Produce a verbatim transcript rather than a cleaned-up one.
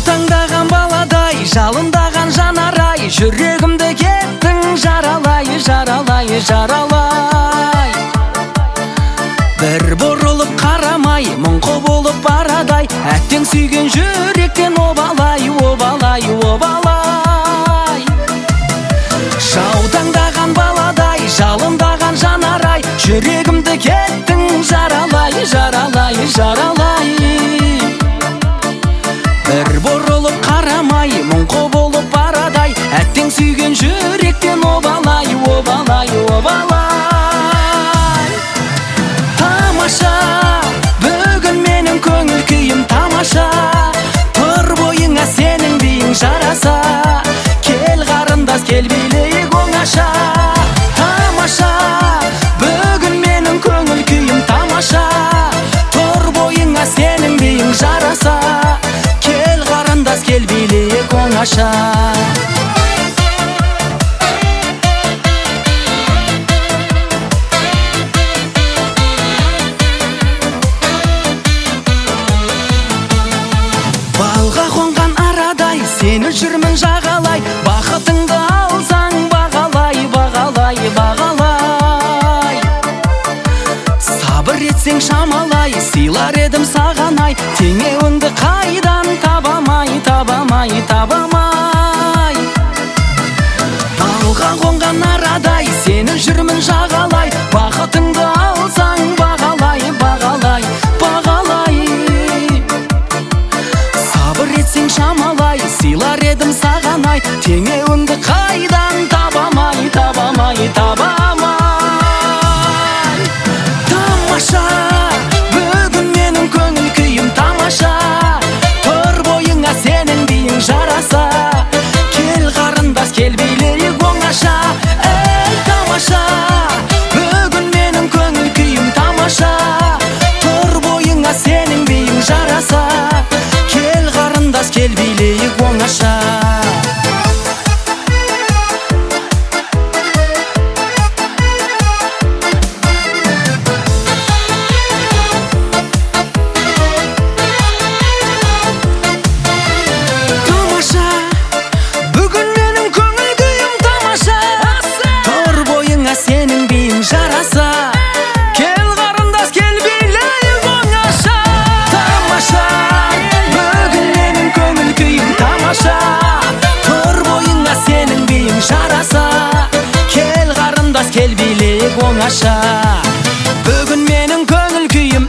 Шаутаңдаған баладай, жалындаған жанарай, жүрегімді кеттің жаралай, жаралай, жаралай. Бір бұрылып қарамай, мұңқы болып барадай, әттең сүйген жүректен обалай, обалай, обалай. Шаутаңдаған баладай, жалындаған жанарай, жүрегімді кеттің жаралай, жаралай, жаралай. Бір бұрылып қарамай, мұңқы болып барадай, әттең сүйген жүректен обалай, обалай, обалай. Тамаша, бүгін менің көңіл күйім тамаша, тұр бойыңа сенің биің жараса, кел қарындас, кел билейік оңаша. Тамаша, бүгін менің көңіл күйім тамаша, тұр бойыңа сенің биің жараса, кел қарындас, кел билейік оңаша. Балға қонған арадай, сені жүрмін жағалай, бақытыңды алсаң бағалай, бағалай, бағалай. Сабыр етсең шамалай, сыйлар едім сағанай, теңеуіңді қайдан табамай, табамай, табамай. Балға қонған арадай, сені жүрмін жағалай, бақытыңды алсаң бағалай, бағалай, бағалай. Сабыр етсең шамалай, сыйлар едім сағанай, теңеуіңді қайдан табамай, табамай, табамай. Тамаша, бүгін менің көңіл күйім тамаша, тұр бойыңа сенің биің жараса, кел қарындас, кел билейік оңаша. Эй, тамаша, бүгін менің көңіл күйім тамаша, тұр бойыңа сенің биің жараса, кел қарындас, кел билейік оңаша. Кел қарындас, кел билейік оңаша. Бүгін менің көңіл күйім